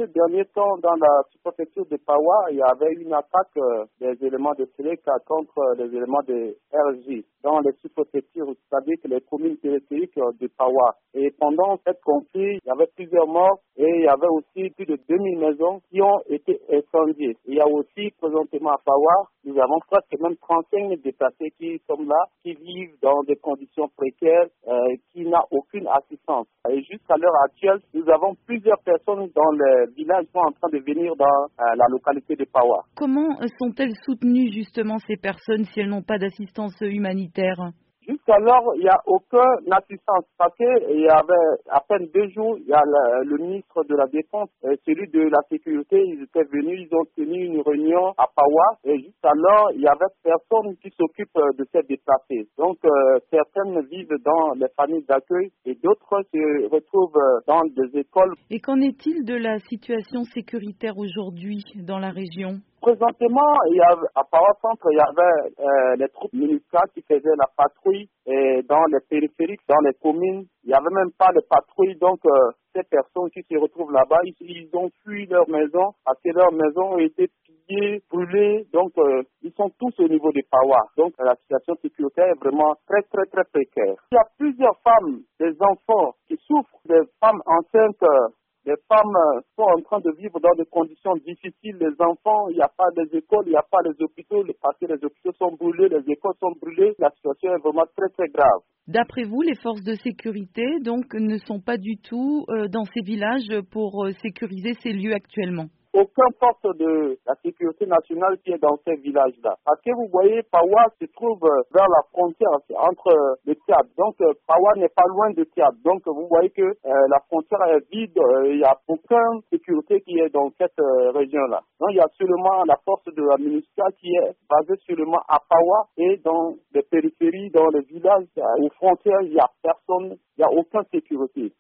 ces derniers temps, dans la sous-préfecture de Pawa, il y avait une attaque des éléments de Séléka contre les éléments de RJ. Dans les sous-préfectures, vous savez que les communes périphériques de Pawa. Et pendant cette conflit, il y avait plusieurs morts et il y avait aussi plus de 2000 maisons qui ont été incendiées. Il y a aussi, présentement à Pawa, nous avons presque même 35 000 déplacés qui sont là, qui vivent dans des conditions précaires, qui n'ont aucune assistance. Et jusqu'à l'heure actuelle, nous avons plusieurs personnes dans les villages qui sont en train de venir dans la localité de Pawa. Comment sont-elles soutenues justement ces personnes si elles n'ont pas d'assistance humanitaire ? Jusqu'alors, il n'y a aucune assistance parce qu'il y avait à peine 2 jours, il y a le ministre de la Défense et celui de la Sécurité, ils étaient venus, ils ont tenu une réunion à Pawa et jusqu'alors, il y avait personne qui s'occupe de ces déplacés. Donc, certaines vivent dans les familles d'accueil et d'autres se retrouvent dans des écoles. Et qu'en est-il de la situation sécuritaire aujourd'hui dans la région ? Présentement, à Pawa Centre, il y avait les troupes militaires qui faisaient la patrouille et dans les périphériques, dans les communes. Il n'y avait même pas de patrouille, donc ces personnes qui se retrouvent là-bas, ils ont fui leur maison parce que leurs maisons ont été pillées, brûlées, donc ils sont tous au niveau de Pawa. Donc la situation sécuritaire est vraiment très très très précaire. Il y a plusieurs femmes, des enfants qui souffrent, des femmes enceintes. Les femmes sont en train de vivre dans des conditions difficiles. Les enfants, il n'y a pas des écoles, il n'y a pas les hôpitaux. Parce que les hôpitaux sont brûlés, les écoles sont brûlées. La situation est vraiment très, très grave. D'après vous, les forces de sécurité donc ne sont pas du tout dans ces villages pour sécuriser ces lieux actuellement? Aucune force de la sécurité nationale qui est dans ces villages-là. Parce que vous voyez, Pawa se trouve vers la frontière entre le Tchad. Donc, Pawa n'est pas loin de Tchad. Donc, vous voyez que la frontière est vide. Il n'y a aucune sécurité qui est dans cette région-là. Donc, il y a seulement la force de la MINUSCA qui est basée seulement à Pawa et dans les périphéries, dans les villages, aux frontières, il n'y a personne, il n'y a aucune sécurité.